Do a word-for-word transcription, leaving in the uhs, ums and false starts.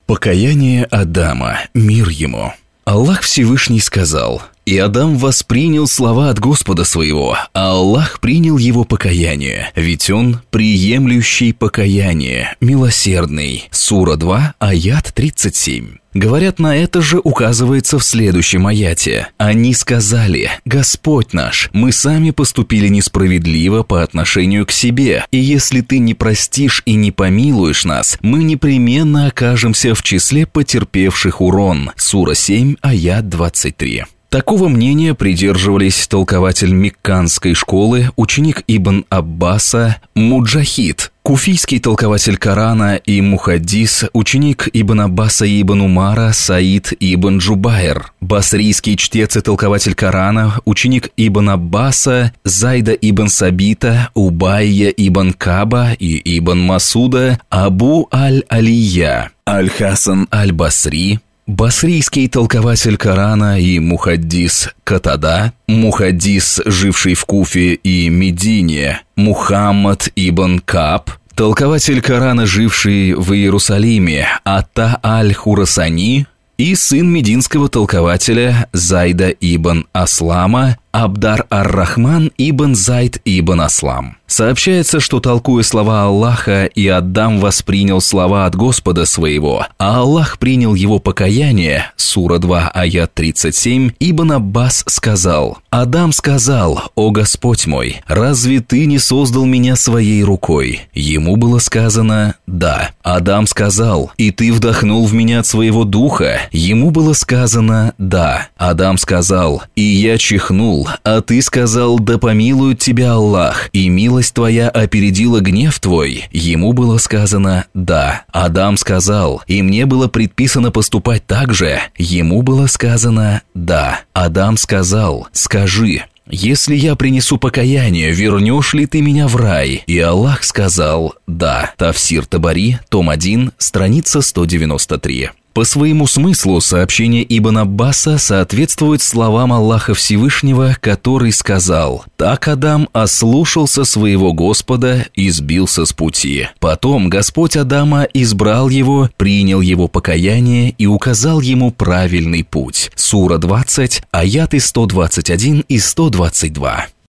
Покаяние Адама, мир ему. Аллах Всевышний сказал: «И Адам воспринял слова от Господа своего, а Аллах принял его покаяние, ведь он приемлющий покаяние, милосердный». Сура два, аят тридцать семь. Говорят, на это же указывается в следующем аяте. Они сказали: «Господь наш, мы сами поступили несправедливо по отношению к себе, и если ты не простишь и не помилуешь нас, мы непременно окажемся в числе потерпевших урон». Сура семь, аят двадцать три. Такого мнения придерживались толкователь Мекканской школы, ученик Ибн Аббаса Муджахид, куфийский толкователь Корана и мухаддис, ученик Ибн Аббаса и Ибн Умара Саид Ибн Джубайр, басрийский чтец и толкователь Корана, ученик Ибн Аббаса Зайда Ибн Сабита, Убайя Ибн Каба и Ибн Масуда Абу Аль-Алия, Аль-Хасан Аль-Басри, басрийский толкователь Корана и мухаддис Катада, мухаддис, живший в Куфе и Медине, Мухаммад ибн Каб, толкователь Корана, живший в Иерусалиме, Ата аль-Хурасани, и сын мединского толкователя Зайда ибн Аслама, Абдар ар-Рахман ибн Зайд ибн Аслам. Сообщается, что, толкуя слова Аллаха, и Адам воспринял слова от Господа своего, а Аллах принял его покаяние, сура два, аят тридцать семь, Ибн Аббас сказал: «Адам сказал: „О Господь мой, разве ты не создал меня своей рукой?“ Ему было сказано: „Да“. Адам сказал: „И ты вдохнул в меня от своего духа“. Ему было сказано: „Да“. Адам сказал: „И я чихнул“, а ты сказал: „Да помилует тебя Аллах, и милость твоя опередила гнев твой“. Ему было сказано: „Да“. Адам сказал: „И мне было предписано поступать так же“. Ему было сказано: „Да“. Адам сказал: „Скажи, если я принесу покаяние, вернешь ли ты меня в рай?“ И Аллах сказал: „Да“. Тафсир Табари, том один, страница сто девяносто три. По своему смыслу сообщение Ибн Аббаса соответствует словам Аллаха Всевышнего, который сказал: «Так Адам ослушался своего Господа и сбился с пути. Потом Господь Адама избрал его, принял его покаяние и указал ему правильный путь». Сура двадцать, аяты сто двадцать один и сто двадцать два.